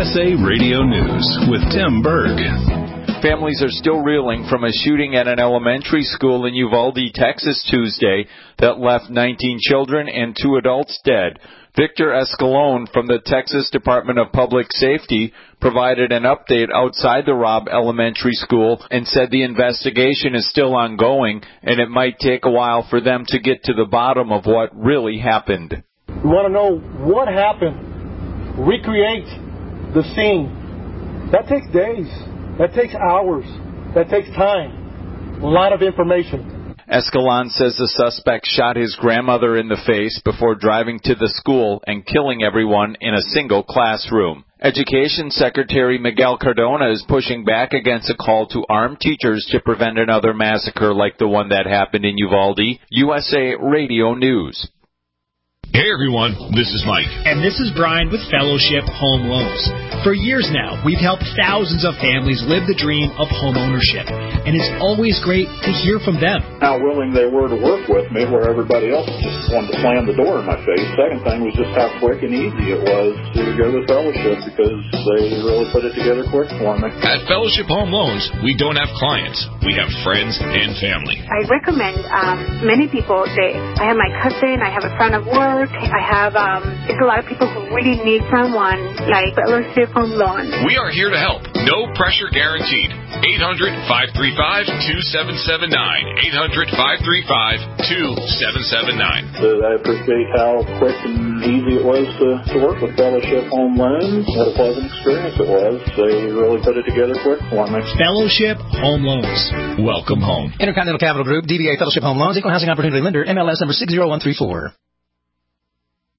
USA Radio News with Tim Berg. Families are still reeling from a shooting at an elementary school in Uvalde, Texas, Tuesday that left 19 children and 2 adults dead. Victor Escalon from the Texas Department of Public Safety provided an update outside the Robb Elementary School and said the investigation is still ongoing and it might take a while for them to get to the bottom of what really happened. We want to know what happened. Recreate the scene. That takes days. That takes hours. That takes time. A lot of information. Escalon says the suspect shot his grandmother in the face before driving to the school and killing everyone in a single classroom. Education Secretary Miguel Cardona is pushing back against a call to arm teachers to prevent another massacre like the one that happened in Uvalde. USA Radio News. Hey everyone, this is Mike. And this is Brian with Fellowship Home Loans. For years now, we've helped thousands of families live the dream of home ownership. And it's always great to hear from them. How willing they were to work with me where everybody else just wanted to slam the door in my face. Second thing was just how quick and easy it was to go to Fellowship because they really put it together quick for me. At Fellowship Home Loans, we don't have clients. We have friends and family. I recommend many people. I have my cousin, I have a friend of work. I have it's a lot of people who really need someone like Fellowship Home Loans. We are here to help. No pressure guaranteed. 800-535-2779. 800-535-2779. I appreciate how quick and easy it was to work with Fellowship Home Loans. What a pleasant experience it was. They really put it together quick for me. Fellowship Home Loans. Welcome home. Intercontinental Capital Group, DBA Fellowship Home Loans, Equal Housing Opportunity Lender, MLS number 60134.